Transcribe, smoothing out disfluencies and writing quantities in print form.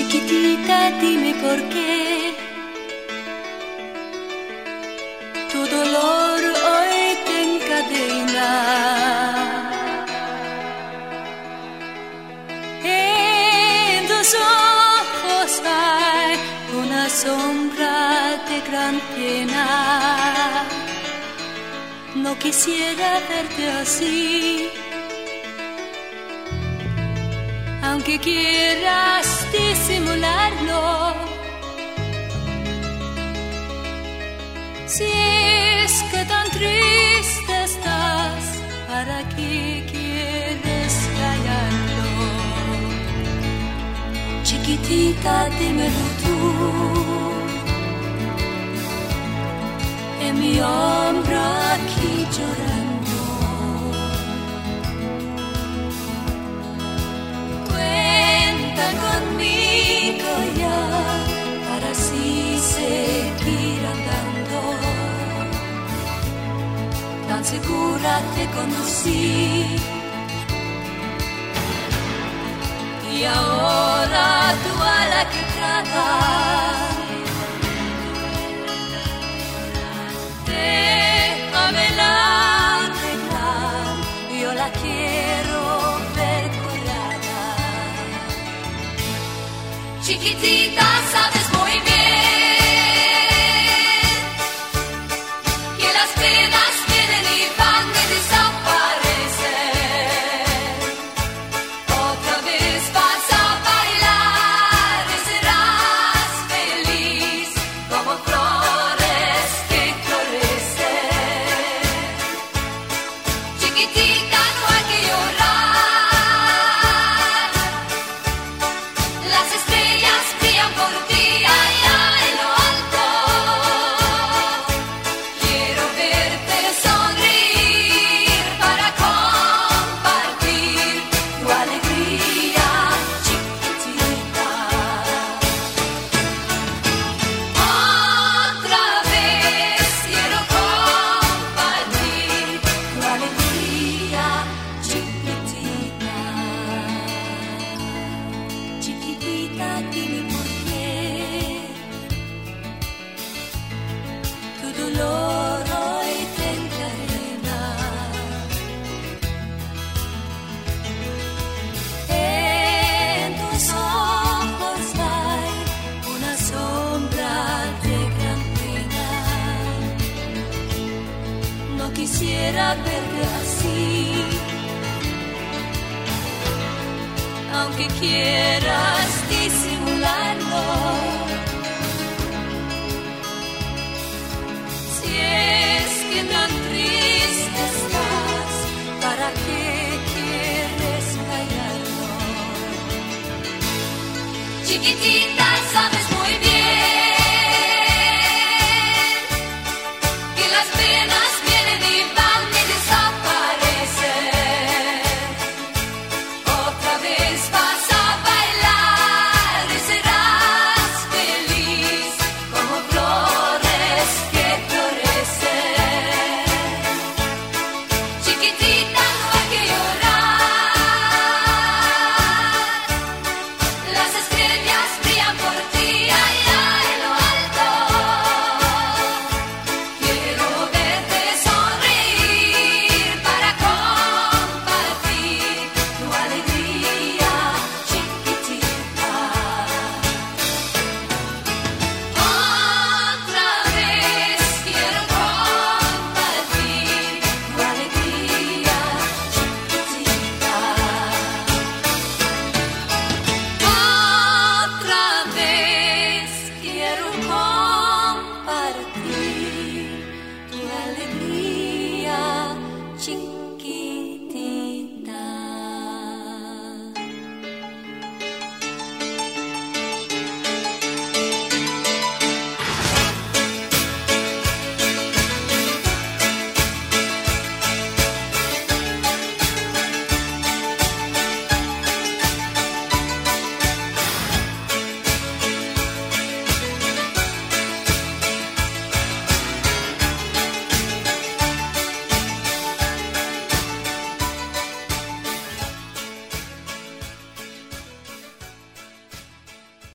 Chiquitita, dime por qué tu dolor hoy te encadena. En tus ojos hay una sombra de gran pena. No quisiera verte así, aunque quieras disimularlo. Si es que tan triste estás, ¿para qué quieres callarlo? Chiquitita, dímelo tú, en mi hombro aquí llorando. Cuenta conmigo ya para así seguir andando. Tan segura te conocí y ahora tú a la que tratas. Déjamela arreglar, yo la quiero ver curada. Chiquitita, sabes muy bien que las penas vienen y van de desaparecer. Otra vez vas a bailar y serás feliz como flores que florecen. Chiquitita, no hay que llorar, las estrellas brillan por ti allá en lo alto. Quiero verte sonreír para compartir tu alegría, chiquitita. Otra vez quiero compartir tu alegría, chiquitita. Chiquitita, dime por qué tu dolor hoy te encadena. En tus ojos hay una sombra de gran pena. No quisiera verte así, aunque quieras disimularlo. Si es que tan triste estás, ¿para qué quieres callarlo? Chiquitita, sabes muy bien